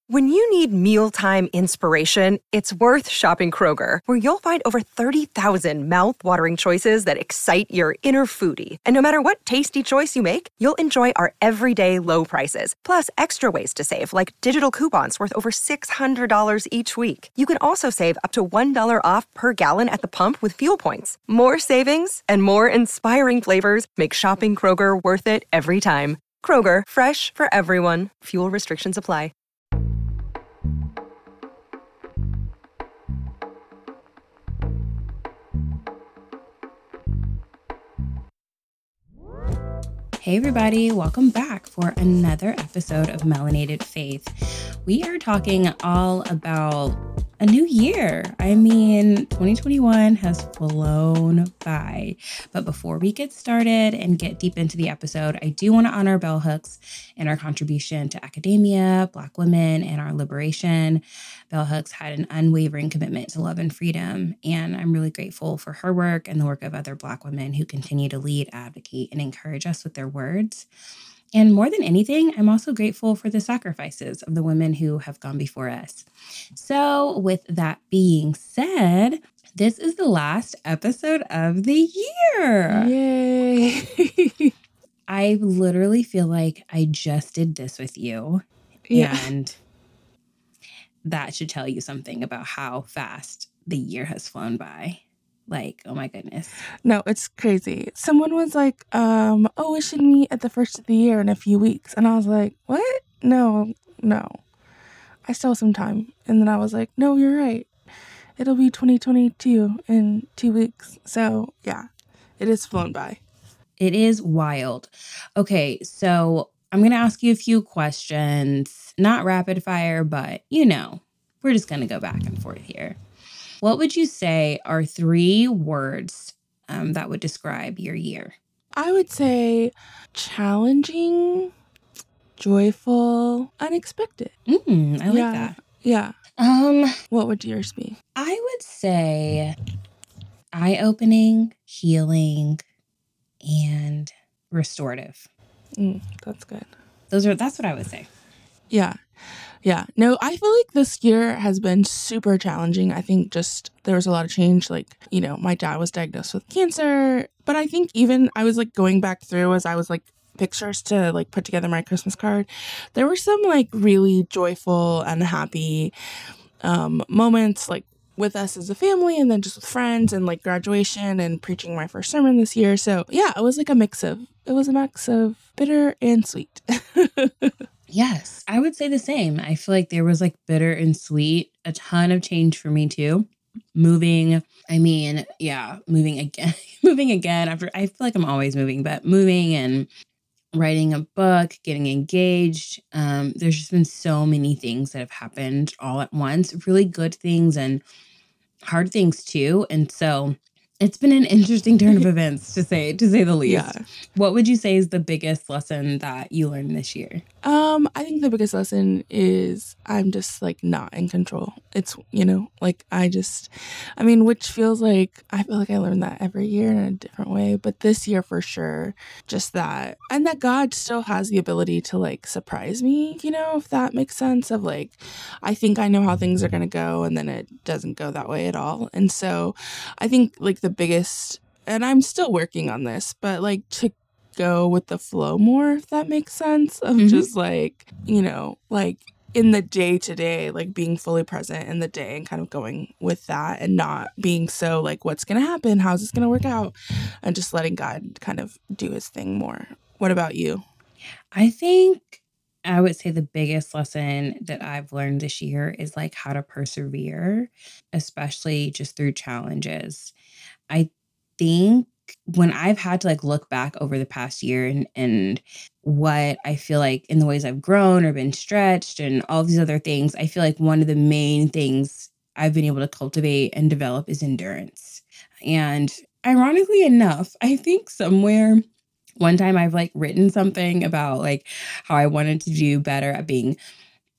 When you need mealtime inspiration, it's worth shopping Kroger, where you'll find over 30,000 mouth-watering choices that excite your inner foodie. And no matter what tasty choice you make, you'll enjoy our everyday low prices, plus extra ways to save, like digital coupons worth over $600 each week. You can also save up to $1 off per gallon at the pump with fuel points. More savings and more inspiring flavors make shopping Kroger worth it every time. Kroger, fresh for everyone. Fuel restrictions apply. Hey everybody, welcome back for another episode of Melanated Faith. We are talking all about a new year. I mean, 2021 has flown by. But before we get started and get deep into the episode, I do want to honor bell hooks and our contribution to academia, Black women, and our liberation. Bell hooks had an unwavering commitment to love and freedom, and I'm really grateful for her work and the work of other Black women who continue to lead, advocate, and encourage us with their words. And more than anything, I'm also grateful for the sacrifices of the women who have gone before us. So with that being said, this is the last episode of the year. Yay. I literally feel like I just did this with you. Yeah. And that should tell you something about how fast the year has flown by. Like, oh my goodness. No, it's crazy. Someone was like, we should meet at the first of the year in a few weeks. And I was like, what? No. I still have some time. And then I was like, no, you're right. It'll be 2022 in 2 weeks. So yeah, it has flown by. It is wild. Okay, so I'm going to ask you a few questions. Not rapid fire, but we're just going to go back and forth here. What would you say are 3 words that would describe your year? I would say challenging, joyful, unexpected. I like that. Yeah. What would yours be? I would say eye-opening, healing, and restorative. That's good. That's what I would say. Yeah. No, I feel like this year has been super challenging. I think just there was a lot of change. Like, my dad was diagnosed with cancer, but I think even I was like going back through as I was like pictures to like put together my Christmas card. There were some like really joyful and happy moments like with us as a family and then just with friends and like graduation and preaching my first sermon this year. So yeah, it was a mix of bitter and sweet. Yes, I would say the same. I feel like there was like bitter and sweet, a ton of change for me too. Moving again after, I feel like I'm always moving, but moving and writing a book, getting engaged. There's just been so many things that have happened all at once, really good things and hard things too. And so it's been an interesting turn of events to say the least. Yeah. What would you say is the biggest lesson that you learned this year? I think the biggest lesson is I'm just like not in control. It's, which feels like I feel like I learned that every year in a different way. But this year for sure, just that. And that God still has the ability to like surprise me, if that makes sense of like, I think I know how things are going to go and then it doesn't go that way at all. And so I think like the biggest, and I'm still working on this, but like to go with the flow more, if that makes sense, of just like, like in the day to day, like being fully present in the day and kind of going with that and not being so like, what's going to happen? How's this going to work out? And just letting God kind of do his thing more. What about you? I think I would say the biggest lesson that I've learned this year is like how to persevere, especially just through challenges. I think when I've had to like look back over the past year and what I feel like in the ways I've grown or been stretched and all these other things, I feel like one of the main things I've been able to cultivate and develop is endurance. And ironically enough, I think somewhere one time I've like written something about like how I wanted to do better at being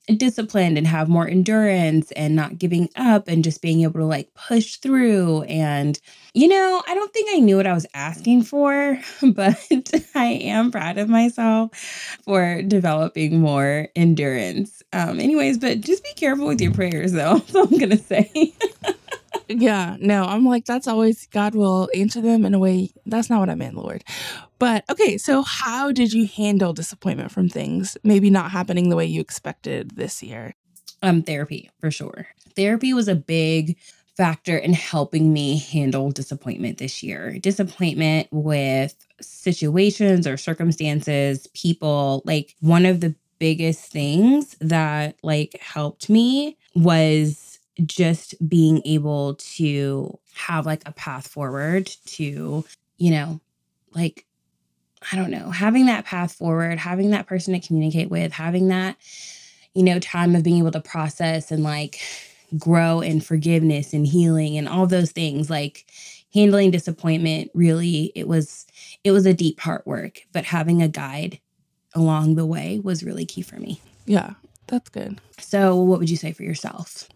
disciplined and have more endurance and not giving up and just being able to like push through. And, I don't think I knew what I was asking for, but I am proud of myself for developing more endurance. Anyways, but just be careful with your prayers though. That's all I'm going to say. Yeah, no, I'm like, that's always, God will answer them in a way. That's not what I meant, Lord. But okay, so how did you handle disappointment from things maybe not happening the way you expected this year? Therapy, for sure. Therapy was a big factor in helping me handle disappointment this year. Disappointment with situations or circumstances, people. Like, one of the biggest things that like helped me was just being able to have like a path forward to, like, I don't know, having that path forward, having that person to communicate with, having that, time of being able to process and like grow in forgiveness and healing and all those things. Like, handling disappointment, really, it was a deep heart work, but having a guide along the way was really key for me. Yeah, that's good. So what would you say for yourself?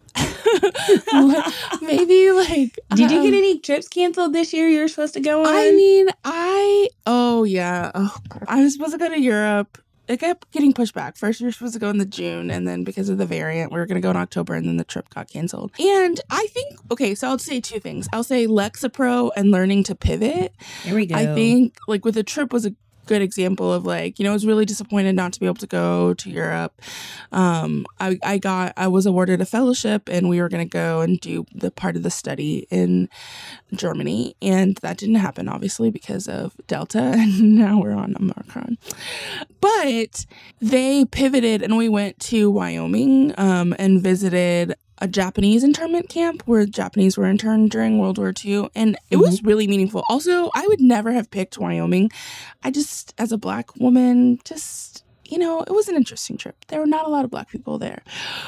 Maybe like, did you get any trips canceled this year you're supposed to go on? I mean, I was supposed to go to Europe. It kept getting pushed back. First, we were supposed to go in the June, and then because of the variant, we were going to go in October, and then the trip got canceled. And I think, so I'll say two things. I'll say Lexapro and learning to pivot. There we go. I think like with the trip was a good example of like, I was really disappointed not to be able to go to Europe. I was awarded a fellowship and we were going to go and do the part of the study in Germany, and that didn't happen obviously because of Delta, and now we're on Omicron. But they pivoted and we went to Wyoming and visited a Japanese internment camp where Japanese were interned during World War II. And it was really meaningful. Also, I would never have picked Wyoming. I just, as a Black woman, just, it was an interesting trip. There were not a lot of Black people there.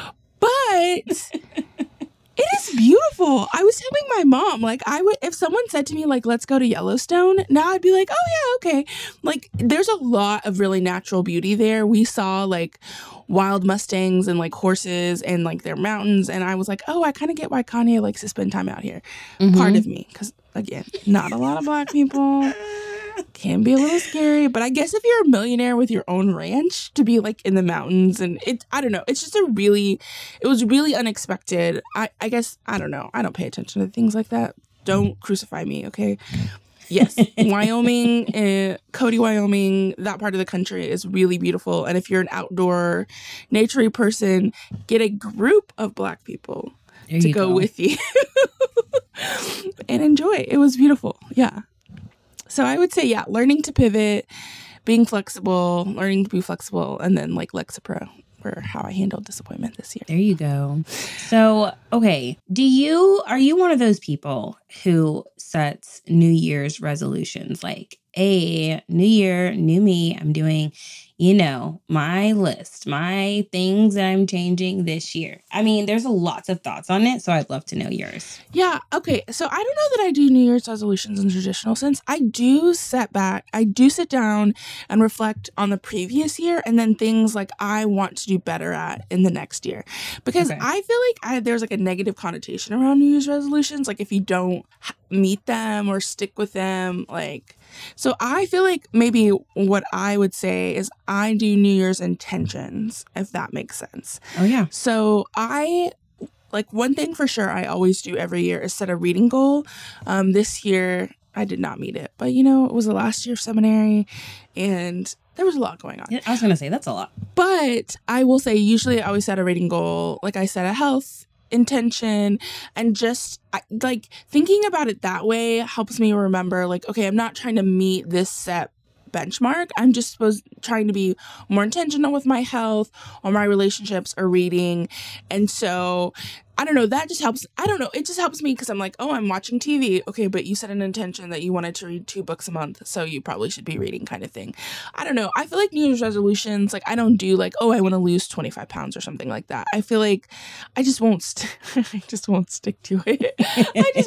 But it is beautiful. I was telling my mom, like, if someone said to me, like, let's go to Yellowstone, now I'd be like, oh yeah, okay. Like, there's a lot of really natural beauty there. We saw like wild Mustangs and like horses and like their mountains. And I was like, oh, I kind of get why Kanye likes to spend time out here. Part of me. Because again, not a lot of Black people. Can be a little scary, but I guess if you're a millionaire with your own ranch, to be like in the mountains, and I don't know, it's just it was really unexpected. I guess, I don't know, I don't pay attention to things like that. Don't crucify me, okay? Yes, Wyoming, Cody, Wyoming, that part of the country is really beautiful, and if you're an outdoor, naturey person, get a group of Black people to go with you and enjoy. It was beautiful, yeah. So I would say, yeah, learning to pivot, being flexible, learning to be flexible, and then like Lexapro for how I handled disappointment this year. There you go. So, okay, are you one of those people who sets New Year's resolutions? Like, new year, new me, I'm doing, my list, my things that I'm changing this year. I mean, there's lots of thoughts on it, so I'd love to know yours. Yeah, okay. So I don't know that I do New Year's resolutions in traditional sense. I do sit down and reflect on the previous year and then things like I want to do better at in the next year. Because I feel like there's like a negative connotation around New Year's resolutions. Like if you don't meet them or stick with them, like... So I feel like maybe what I would say is I do New Year's intentions, if that makes sense. Oh, yeah. So one thing for sure I always do every year is set a reading goal. This year, I did not meet it. But, it was the last year of seminary and there was a lot going on. I was going to say, that's a lot. But I will say, usually I always set a reading goal. Like I set a health intention, and just like thinking about it that way helps me remember, like, okay, I'm not trying to meet this set benchmark. I'm just trying to be more intentional with my health or my relationships or reading. And so I don't know, that just helps. I don't know, it just helps me because I'm like, oh, I'm watching TV. Okay, but you set an intention that you wanted to read 2 books a month, so you probably should be reading, kind of thing. I don't know. I feel like New Year's resolutions, like I don't do like, oh, I want to lose 25 pounds or something like that. I feel like I just won't stick to it. I just won't stick to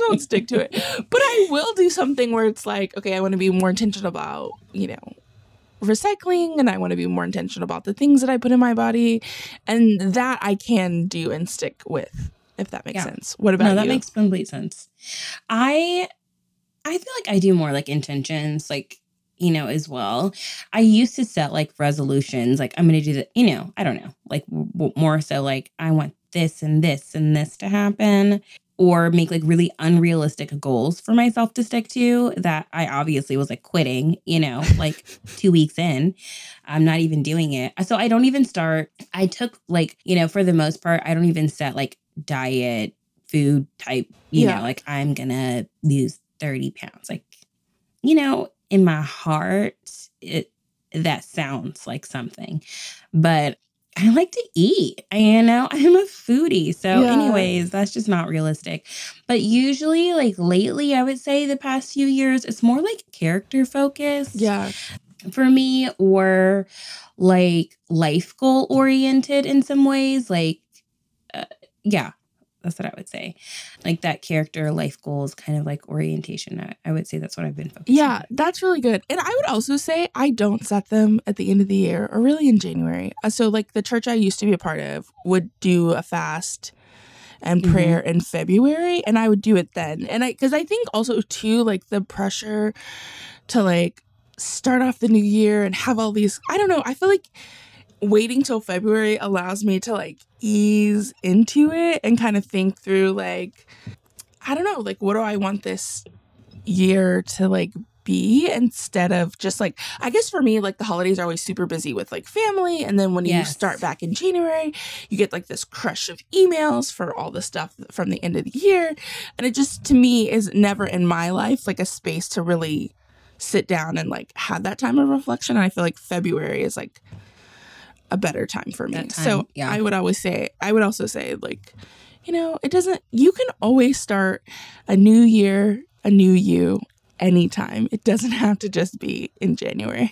it. But I will do something where it's like, okay, I want to be more intentional about, recycling, and I want to be more intentional about the things that I put in my body. And that I can do and stick with, if that makes sense. What about you? No, that makes complete sense. I feel like I do more like intentions, like, you know, as well. I used to set like resolutions, like I'm going to do that, you know, I don't know, like more so like I want this and this and this to happen, or make like really unrealistic goals for myself to stick to that I obviously was like quitting, you know, like 2 weeks in, I'm not even doing it. So I don't even start. I took like, you know, for the most part, I don't even set like diet food type, you know, like I'm going to lose 30 pounds. Like, you know, in my heart, that sounds like something, but I like to eat, you know, I'm a foodie. So anyways, that's just not realistic. But usually like lately, I would say the past few years, it's more like character focused for me, or like life goal oriented in some ways. Like, that's what I would say. Like that character life goals kind of like orientation. I would say that's what I've been focusing on. That's really good. And I would also say I don't set them at the end of the year or really in January. So like the church I used to be a part of would do a fast and prayer in February, and I would do it then. And because I think also too, like the pressure to like start off the new year and have all these, I don't know, I feel like waiting till February allows me to like ease into it and kind of think through like, I don't know, like what do I want this year to like be, instead of just like, I guess for me, like the holidays are always super busy with like family. And then when you start back in January, you get like this crush of emails for all the stuff from the end of the year. And it just, to me, is never in my life like a space to really sit down and like have that time of reflection. And I feel like February is like a better time for me. I would also say like, you know, you can always start a new year, a new you anytime. It doesn't have to just be in January.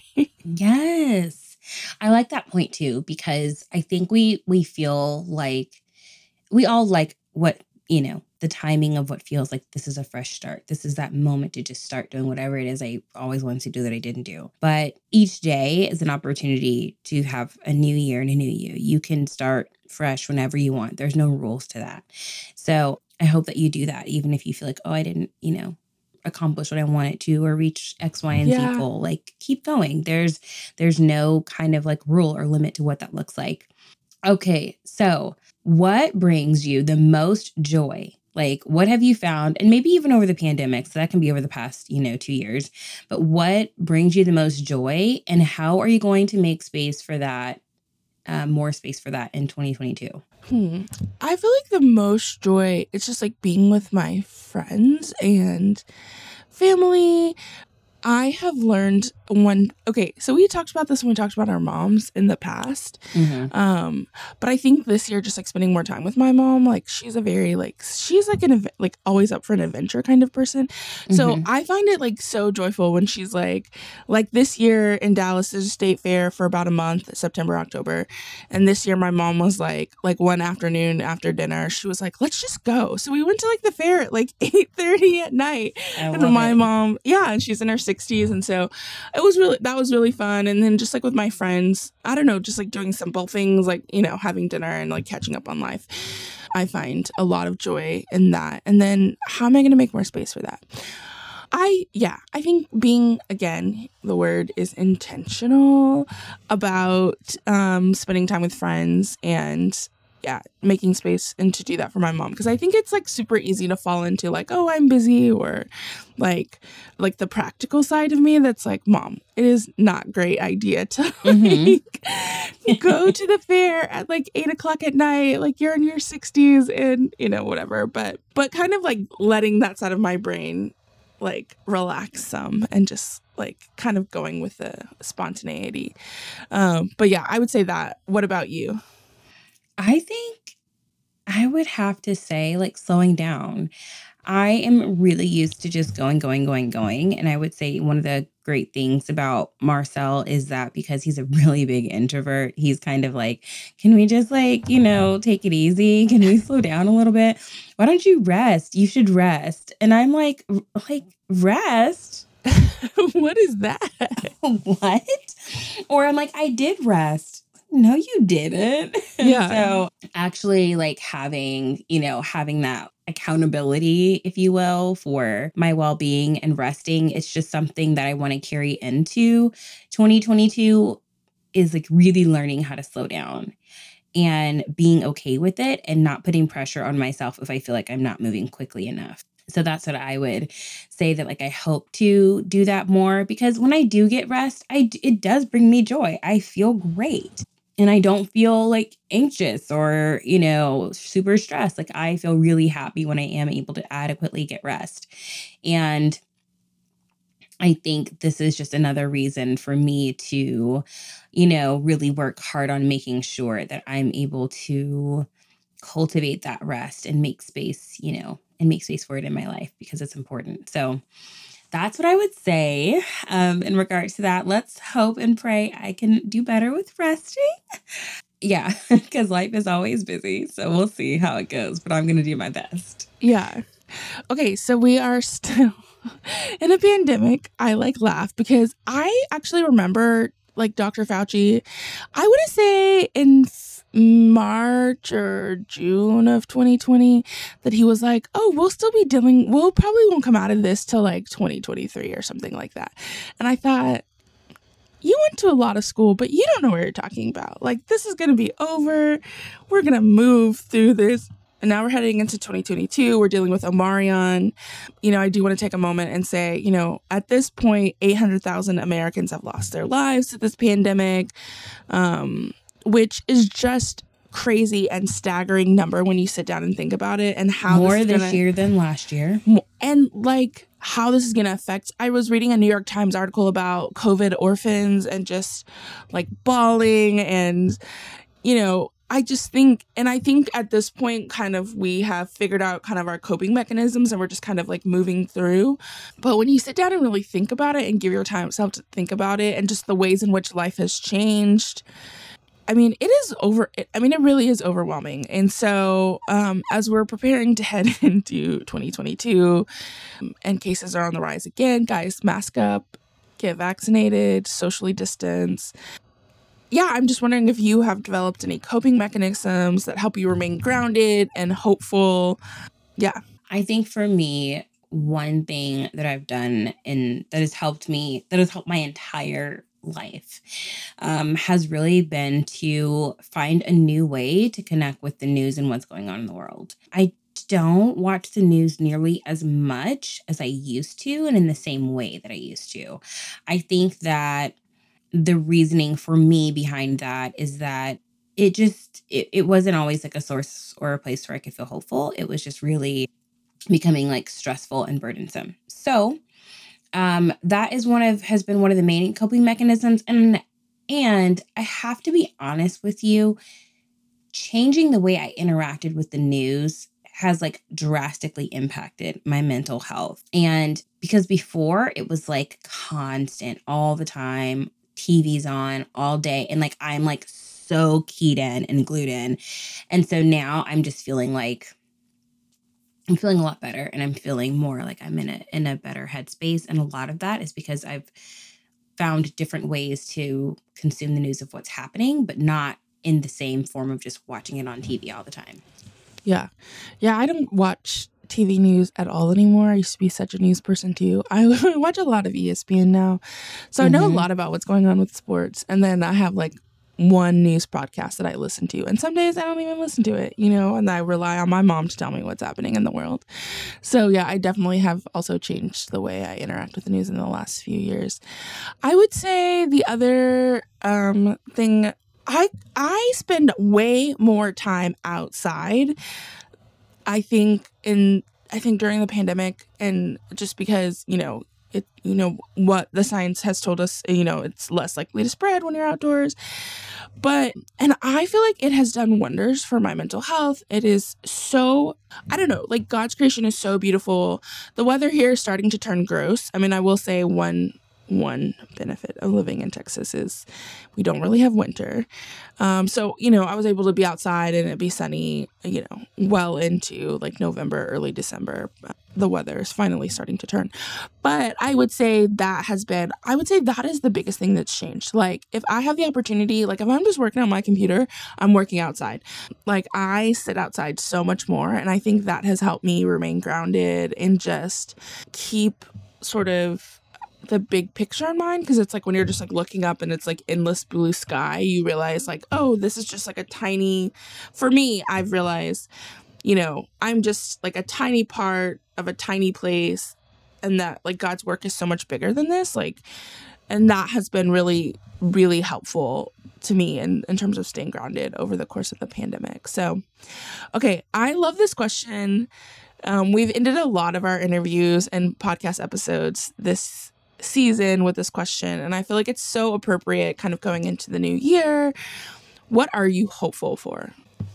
Yes. I like that point too, because I think we feel like we all like what, you know, the timing of what feels like this is a fresh start. This is that moment to just start doing whatever it is I always wanted to do that I didn't do. But each day is an opportunity to have a new year and a new you. You can start fresh whenever you want. There's no rules to that. So I hope that you do that, even if you feel like, oh, I didn't, you know, accomplish what I wanted to or reach X, Y, and Z goal. Like, keep going. There's no kind of like rule or limit to what that looks like. Okay, so what brings you the most joy? Like, what have you found? And maybe even over the pandemic, so that can be over the past, 2 years. But what brings you the most joy, and how are you going to make space for that, more space for that in 2022? I feel like the most joy, it's just like being with my friends and family. I have learned so we talked about this when we talked about our moms in the past. But I think this year, just like spending more time with my mom, like she's a very she's like always up for an adventure kind of person. So I find it like so joyful when she's like this year in Dallas, there's a state fair for about a month, September, October. And this year my mom was like one afternoon after dinner, she was like, let's just go. So we went to like the fair at like 8:30 at night. And my mom, and she's in her 60s, and so that was really fun. And then just like with my friends, I don't know, just like doing simple things like, having dinner and like catching up on life. I find a lot of joy in that. And then how am I going to make more space for that? I think being, again, the word is intentional about spending time with friends and making space and to do that for my mom. Because I think it's like super easy to fall into like, oh, I'm busy, or like the practical side of me that's like, Mom, it is not a great idea to go to the fair at like 8:00 at night. Like, you're in your 60s and, whatever. But kind of like letting that side of my brain like relax some and just like kind of going with the spontaneity. But I would say that. What about you? I think I would have to say like slowing down. I am really used to just going. And I would say one of the great things about Marcel is that because he's a really big introvert, he's kind of like, can we just like, take it easy? Can we slow down a little bit? Why don't you rest? You should rest. And I'm like rest? What is that? What? Or I'm like, I did rest. No, you didn't. Yeah. So actually like having that accountability, if you will, for my well-being and resting, it's just something that I want to carry into 2022 is like really learning how to slow down and being okay with it and not putting pressure on myself if I feel like I'm not moving quickly enough. So that's what I would say, that like I hope to do that more, because when I do get rest, it does bring me joy. I feel great and I don't feel like anxious or, super stressed. Like I feel really happy when I am able to adequately get rest. And I think this is just another reason for me to, really work hard on making sure that I'm able to cultivate that rest and make space, for it in my life, because it's important. So that's what I would say in regards to that. Let's hope and pray I can do better with resting. Yeah, because life is always busy. So we'll see how it goes, but I'm going to do my best. Yeah. Okay, so we are still in a pandemic. I laugh because I actually remember Dr. Fauci, I want to say in March or June of 2020 that he was like, oh, we'll probably won't come out of this till 2023 or something like that. And I thought, you went to a lot of school, but you don't know what you're talking about. This is going to be over. We're going to move through this. And now we're heading into 2022. We're dealing with Omicron. I do want to take a moment and say, at this point, 800,000 Americans have lost their lives to this pandemic, which is just crazy and staggering number when you sit down and think about it, and how more this year than last year. And how this is going to affect. I was reading a New York Times article about COVID orphans and just bawling and, I just think, and I think at this point we have figured out our coping mechanisms and we're just moving through. But when you sit down and really think about it and give yourself to think about it and just the ways in which life has changed, it really is overwhelming. And so as we're preparing to head into 2022 and cases are on the rise again, guys, mask up, get vaccinated, socially distance. Yeah, I'm just wondering if you have developed any coping mechanisms that help you remain grounded and hopeful. Yeah. I think for me, one thing that I've done and that has helped my entire life has really been to find a new way to connect with the news and what's going on in the world. I don't watch the news nearly as much as I used to and in the same way that I used to. I think that the reasoning for me behind that is that it wasn't always a source or a place where I could feel hopeful. It was just really becoming stressful and burdensome. So that has been one of the main coping mechanisms. And I have to be honest with you, changing the way I interacted with the news has drastically impacted my mental health. And because before it was constant all the time, TV's on all day. And I'm so keyed in and glued in. And so now I'm just feeling I'm feeling a lot better, and I'm feeling more like I'm in a better headspace. And a lot of that is because I've found different ways to consume the news of what's happening, but not in the same form of just watching it on TV all the time. Yeah. Yeah, I don't watch TV news at all anymore. I used to be such a news person too. I watch a lot of ESPN now. So I know a lot about what's going on with sports. And then I have one news podcast that I listen to. And some days I don't even listen to it, and I rely on my mom to tell me what's happening in the world. So yeah, I definitely have also changed the way I interact with the news in the last few years. I would say the other thing, I spend way more time outside. I think during the pandemic, and just because, what the science has told us, it's less likely to spread when you're outdoors. And I feel like it has done wonders for my mental health. It is so, I don't know, God's creation is so beautiful. The weather here is starting to turn gross. I will say one benefit of living in Texas is we don't really have winter. So, I was able to be outside and it'd be sunny, well into November, early December. the weather is finally starting to turn. But I would say that is the biggest thing that's changed. Like, if I have the opportunity, like if I'm just working on my computer, I'm working outside. Like, I sit outside so much more. And I think that has helped me remain grounded and just keep sort of the big picture in mind. Because it's like when you're just like looking up and it's like endless blue sky, you realize like, oh, this is just like for me, I've realized, I'm just like a tiny part of a tiny place, and that like God's work is so much bigger than this. Like, and that has been really, really helpful to me in terms of staying grounded over the course of the pandemic. So, okay, I love this question. We've ended a lot of our interviews and podcast episodes this season with this question, and I feel like it's so appropriate kind of going into the new year. What are you hopeful for?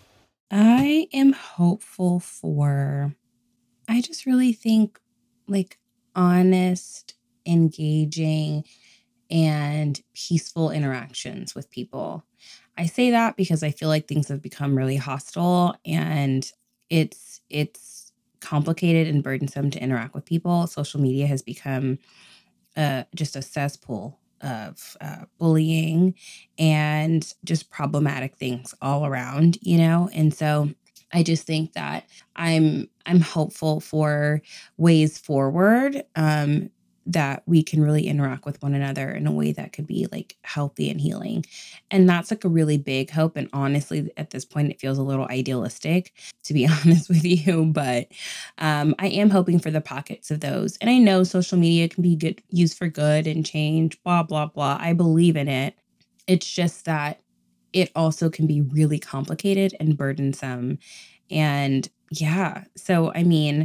I am hopeful for, I just really think like honest, engaging, and peaceful interactions with people. I say that because I feel like things have become really hostile, and it's complicated and burdensome to interact with people. Social media has become just a cesspool of bullying and just problematic things all around, And so I just think that I'm hopeful for ways forward that we can really interact with one another in a way that could be like healthy and healing. And that's like a really big hope. And honestly, at this point, it feels a little idealistic, to be honest with you. But I am hoping for the pockets of those. And I know social media can be used for good and change, blah, blah, blah. I believe in it. It's just that it also can be really complicated and burdensome. And yeah, so I mean,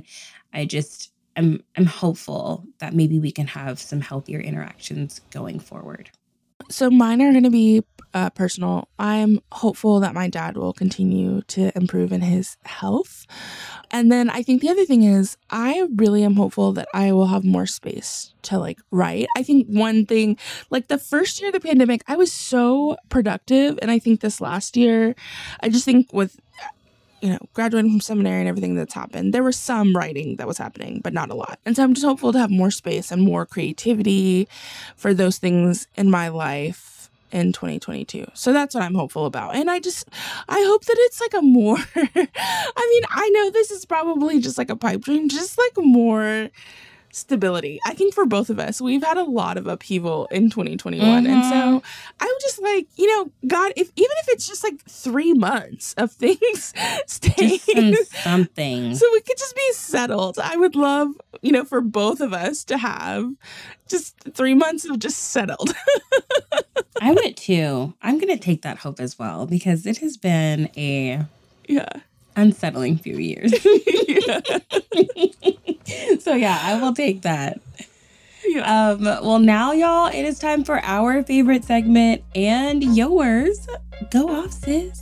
I'm hopeful that maybe we can have some healthier interactions going forward. So mine are going to be personal. I'm hopeful that my dad will continue to improve in his health. And then I think the other thing is I really am hopeful that I will have more space to like write. I think one thing, like the first year of the pandemic, I was so productive. And I think this last year, I just think with graduating from seminary and everything that's happened, there was some writing that was happening, but not a lot. And so I'm just hopeful to have more space and more creativity for those things in my life in 2022. So that's what I'm hopeful about. And I hope that it's like a more, I know this is probably just like a pipe dream, just like more stability. I think for both of us, we've had a lot of upheaval in 2021. Mm-hmm. And so I'm just like, God, even if it's just like 3 months of things staying, something. So we could just be settled. I would love, for both of us to have just 3 months of just settled. I would too. I'm going to take that hope as well, because it has been a unsettling few years. So yeah, I will take that. Yeah. Well, now, y'all, it is time for our favorite segment and yours. Go off, sis.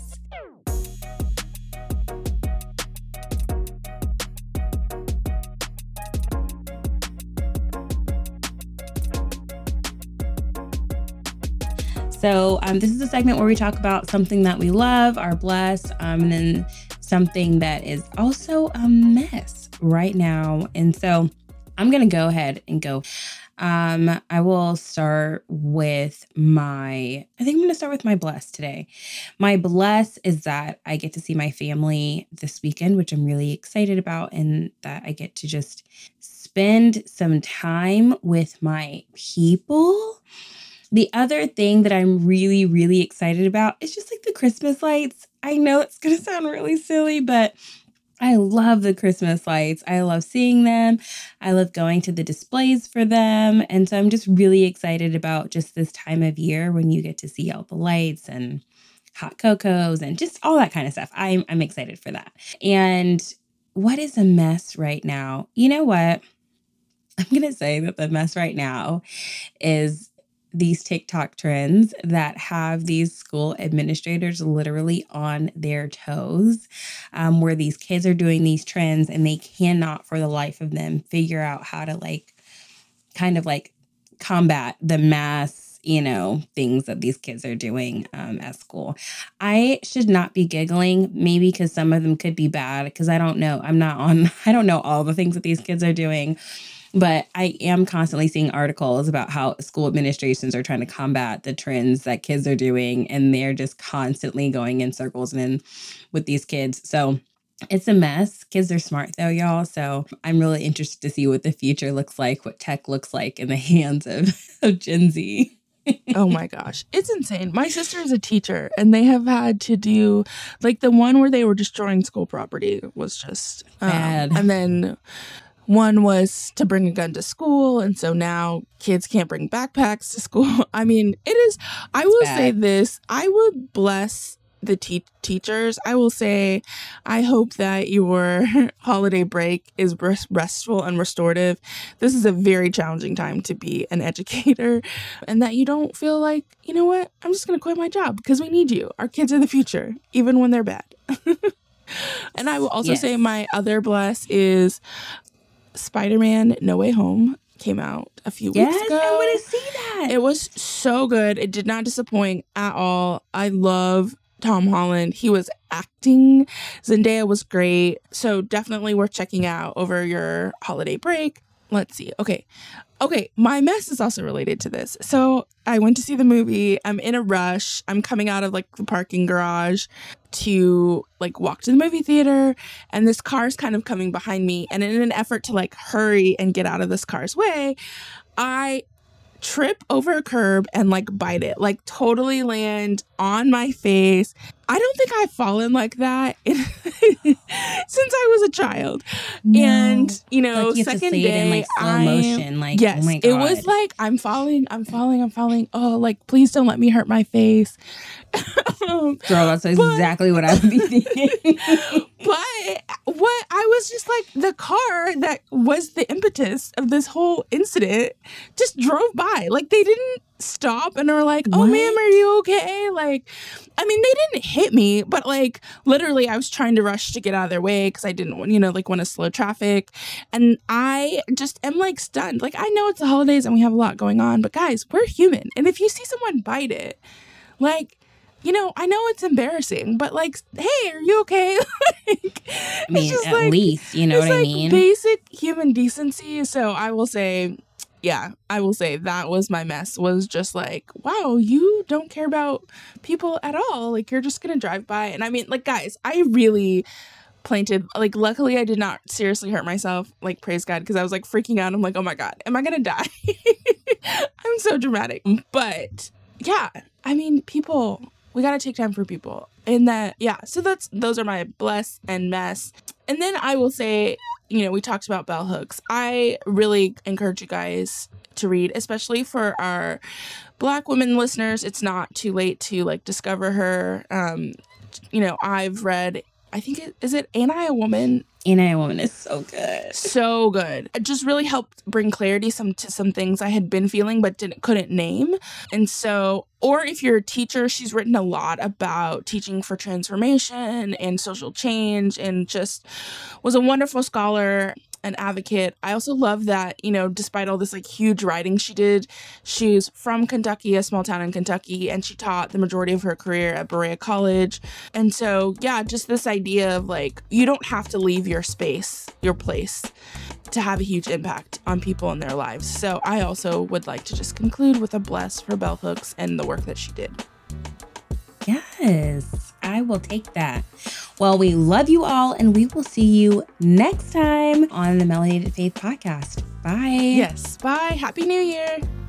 So this is a segment where we talk about something that we love, are blessed, and then something that is also a mess right now. And so I'm going to go ahead and go. I will start with I think I'm going to start with my bless today. My bless is that I get to see my family this weekend, which I'm really excited about, and that I get to just spend some time with my people. The other thing that I'm really, really excited about is just like the Christmas lights. I know it's going to sound really silly, but I love the Christmas lights. I love seeing them. I love going to the displays for them. And so I'm just really excited about just this time of year when you get to see all the lights and hot cocos and just all that kind of stuff. I'm excited for that. And what is a mess right now? You know what? I'm going to say that the mess right now is these TikTok trends that have these school administrators literally on their toes, where these kids are doing these trends and they cannot for the life of them figure out how to kind of combat the mass things that these kids are doing at school. I should not be giggling, maybe because some of them could be bad, because I don't know. I don't know all the things that these kids are doing. But I am constantly seeing articles about how school administrations are trying to combat the trends that kids are doing. And they're just constantly going in circles and with these kids. So it's a mess. Kids are smart though, y'all. So I'm really interested to see what the future looks like, what tech looks like in the hands of Gen Z. Oh my gosh. It's insane. My sister is a teacher and they have had to do like the one where they were destroying school property was just bad. And then one was to bring a gun to school. And so now kids can't bring backpacks to school. I mean, it is, I will say this, I would bless the teachers. I will say, I hope that your holiday break is restful and restorative. This is a very challenging time to be an educator, and that you don't feel like, you know what, I'm just going to quit my job because we need you. Our kids are the future, even when they're bad. And I will also say my other bless is Spider-Man No Way Home came out a few weeks ago. I want to see that. It was so good. It did not disappoint at all. I love Tom Holland. He was acting. Zendaya was great. So definitely worth checking out over your holiday break. Let's see. Okay. My mess is also related to this. So I went to see the movie. I'm in a rush. I'm coming out of like the parking garage to like walk to the movie theater, and this car's kind of coming behind me. And in an effort to like hurry and get out of this car's way, I trip over a curb and like bite it, like totally land on my face. I don't think I've fallen like that since I was a child. No. And you like you second day, it in like slow motion, like yes, oh my God. It was like I'm falling. Oh, like please don't let me hurt my face. Girl, that's exactly what I would be thinking. But what I was just like, the car that was the impetus of this whole incident just drove by. Like they didn't stop and are like, oh, ma'am, are you okay? Like, I mean, they didn't hit me, but like literally I was trying to rush to get out of their way because I didn't want to slow traffic. And I just am like stunned. Like, I know it's the holidays and we have a lot going on, but guys, we're human. And if you see someone bite it, like, I know it's embarrassing, but like, hey, are you okay? I mean, at least, you know what I mean? Basic human decency. So I will say that was my mess, was just like, wow, you don't care about people at all. Like, you're just going to drive by. And I mean, like, guys, I really planted, like, luckily I did not seriously hurt myself, like, praise God, because I was like freaking out. I'm like, oh my God, am I going to die? I'm so dramatic. But yeah, I mean, we got to take time for people. And that, yeah, so those are my bless and mess. And then I will say, we talked about bell hooks. I really encourage you guys to read, especially for our Black women listeners. It's not too late to like discover her. I've read, I think is it Ain't I a Woman? Ain't I a Woman is so good. So good. It just really helped bring clarity to some things I had been feeling but couldn't name. And so, or if you're a teacher, she's written a lot about teaching for transformation and social change, and just was a wonderful scholar and advocate. I also love that, despite all this like huge writing she did, she's from Kentucky, a small town in Kentucky, and she taught the majority of her career at Berea College. And so, yeah, just this idea of like, you don't have to leave your space, your place, to have a huge impact on people in their lives. So I also would like to just conclude with a bless for bell hooks and the work that she did. Yes, I will take that. Well, we love you all, and we will see you next time on the Melanated Faith podcast. Bye. Yes, bye. Happy New Year.